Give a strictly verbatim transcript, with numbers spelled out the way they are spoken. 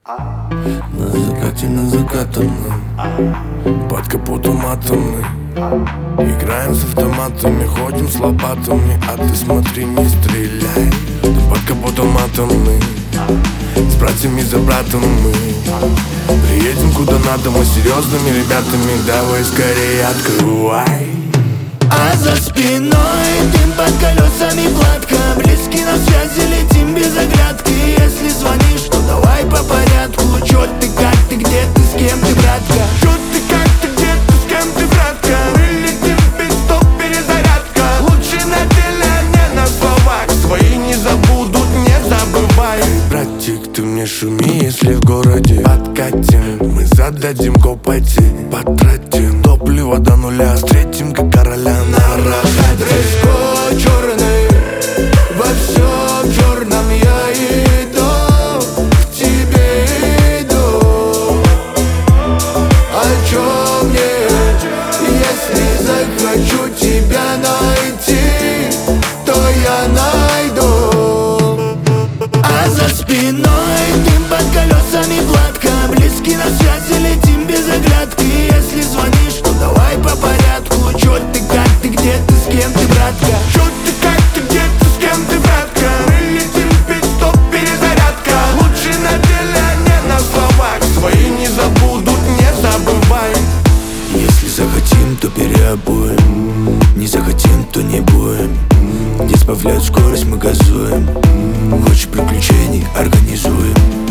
На закате, на закатанном, под капотом атомный. Играем с автоматами, ходим с лопатами, а ты смотри, не стреляй. Ты под капотом атомный, с братьями за братом мы приедем куда надо, мы серьезными ребятами. Давай скорее открывай. А за спиной дым под колесами гладко. Близки на связи, летим без оглядки. Если звонишь, то давай по порядку. Чё ты, как ты, где ты, с кем ты, братка? Чё ты, как ты, где ты, с кем ты, братка? Мы летим в пит-стоп, перезарядка. Лучше на деле, а не на словах. Свои не забудут, не забывай. Братик, ты мне шуми, если в городе подкатим. Мы зададим копоти, потратим топливо до нуля, встретим как короля на рахате. Дресс-код черный, во всем черном я иду, к тебе иду. О чем мне, если захочу тебя найти, то я найду. А за спиной дым под колесами гладко. Близки на связи, летим без оглядки. Если звонишь, то давай по порядку. Чё ты, как ты, где ты, с кем ты, братка? Чё ты, как ты, где ты, с кем ты, братка? Мы летим в пит-стоп, перезарядка. Лучше на деле, а не на словах. Свои не забудут, не забывай. Если захотим, то переобуем. Не захотим, то не будем. Не сбавляют скорость, мы газуем. Хочешь приключений, организуем.